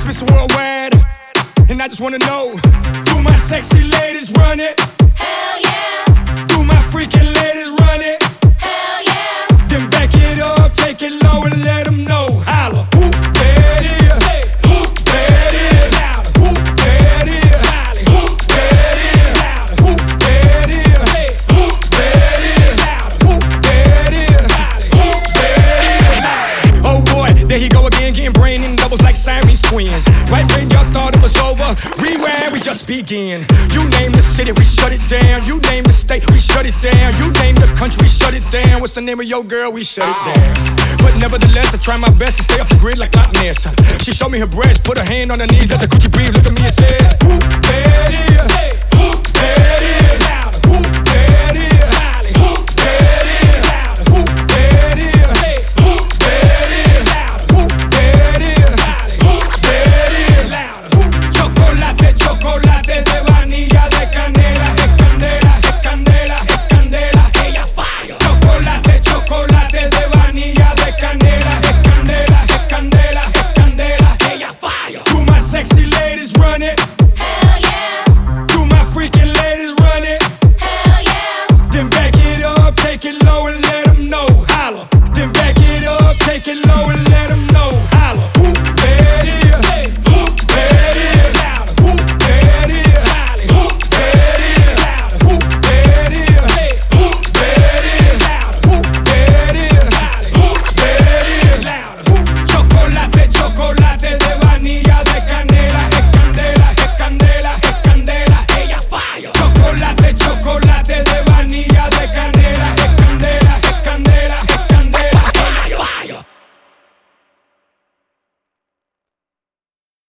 Mr. Worldwide, and I just wanna know, do my sexy ladies run it? Hell yeah. Do my freaking ladies run it? Hell yeah. Then back it up, take it low and let them know. Holla, who that is? Who that is? Who that is? Who that is? Who that is? Who that is? Who that is? Who that is? Oh boy, there he go again, getting brain in doubles like Siamese twins. Right when y'all thought it was over, rewind, we just begin. You name the city, we shut it down. You name the state, we shut it down. You name the country, we shut it down. What's the name of your girl? We shut it down. But nevertheless, I try my best to stay off the grid like Loch Ness. She showed me her breast, put her hand on her knees, let the Gucci breathe. Look at me and said, who that is?